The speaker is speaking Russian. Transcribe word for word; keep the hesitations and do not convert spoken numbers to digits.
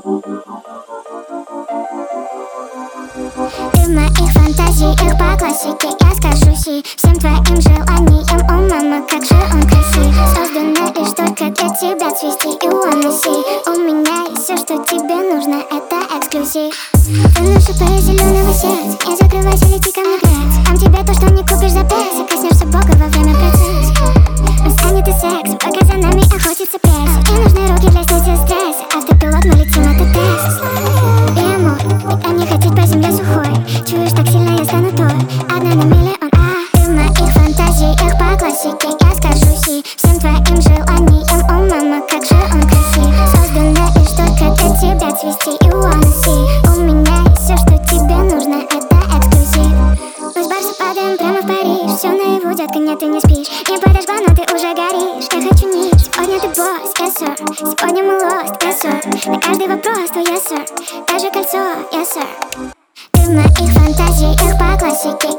Ты в моих фантазиях по классике, я скажусь и всем твоим желаниям. О, мама, как же он красив, созданный лишь только для тебя цвести и уноси. У меня есть все, что тебе нужно, это эксклюзив. Ты наша по зеленого сердца, не закрывайся, лети ко мне греться. Там тебе то, что не купишь за песо, коснешься Бога во время процесса. Он станет и сексом, пока за нами охотится пресса. И нужны руки для снятия стресса, автопилот, мы летим от Тесла. И амор, никогда не хотеть по земле сухой. Чуешь, так сильно я стану той, одна на миллион, а ты в моих фантазиях по классике, я скажусь и всем твоим желаниям. О, мама, как же он красив, созданный лишь только для тебя цвести и уноси. У меня есть все, что тебе нужно, это эксклюзив. Мы с Барса падаем прямо в Париж, все наяву, детка, нет, ты не спишь. Не подошла, но ты уже горишь, я хочу низ. Сегодня ты босс, yes sir. Сегодня мы lost, yes sir. На каждый вопрос твой yes sir. Даже кольцо, yes sir. Ты в моих фантазиях по классике,